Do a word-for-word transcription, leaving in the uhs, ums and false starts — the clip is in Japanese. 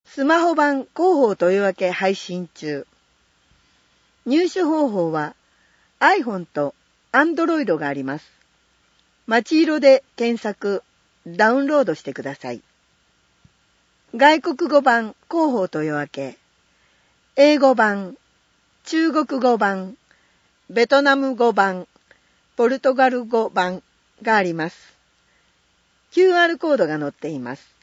スマホ版広報というわけ配信中。入手方法は iPhone と Android があります。町色で検索、ダウンロードしてください。外国語版広報というわけ、英語版、中国語版、ベトナム語版、ポルトガル語版があります。キューアール コードが載っています。